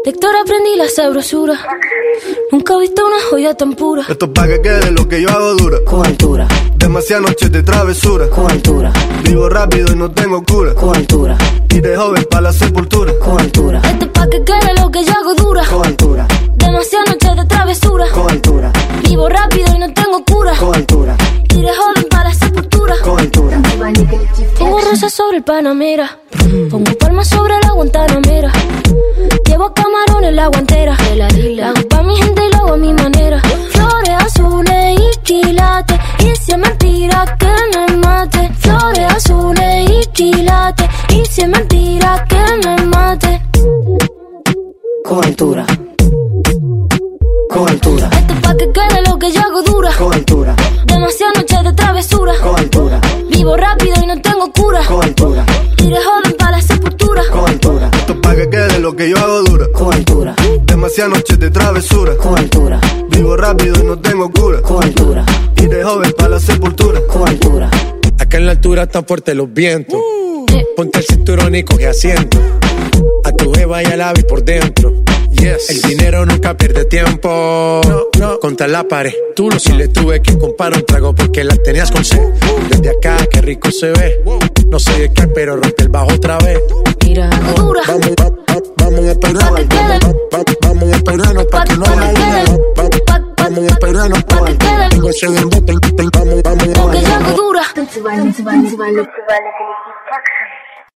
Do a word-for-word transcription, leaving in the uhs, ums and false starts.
Héctor aprendí la sabrosura. Nunca he visto una joya tan pura. Esto es pa' que quede lo que yo hago dura. Con altura. Demasiadas noches de travesura. Con altura. Vivo rápido y no tengo cura. Con altura. Y de joven pa' la sepultura. Con altura. Esto es pa' que quede lo que yo hago dura. Con altura. Demasiadas noches de travesura. Con altura. Vivo rápido y no tengo cura. Con altura. Y de joven para la sepultura. Con altura. Pongo rosas sobre el Panamera. Pongo palmas sobre la Guantanamera. Llevo camarones la guantera. La hago pa' mi gente y lo hago a mi manera. Flores azules y quilates. Y si es mentira que me mate. Flores azules y quilates. Y si es mentira que me mate. Con altura. Con altura. Esto es pa' que quede lo que yo hago dura. Con altura. Demasiadas noches de travesura. Con altura. Vivo rápido y no tengo cura. Con altura. Y de joven pa' la sepultura. Con altura. Esto es pa' que quede lo que yo hago dura. Con altura. Demasiadas noches de travesura. Con altura. Vivo rápido y no tengo cura. Con altura. Y de joven pa' la sepultura. Con altura. Acá en la altura están fuertes los vientos. Ponte el cinturón y coge asiento. A tu jeva y al ave por dentro. Yes. El dinero nunca pierde tiempo. No, no. Contra la pared. Tú no. Si le tuve que comprar un trago porque la tenías con sed. Desde acá, qué rico se ve. No sé de qué, pero rompe el bajo otra vez. Mira, dura. Vamos, va, va, vamos a esperarnos. Va, va, vamos a esperarnos pa' que no haya duda. Va, va, vamos a esperarnos pa' que quede. Tengo ese bote, vamos, vamos, lo que yo hago dura. Танцевальный, танцевальный, танцевальный коллектив.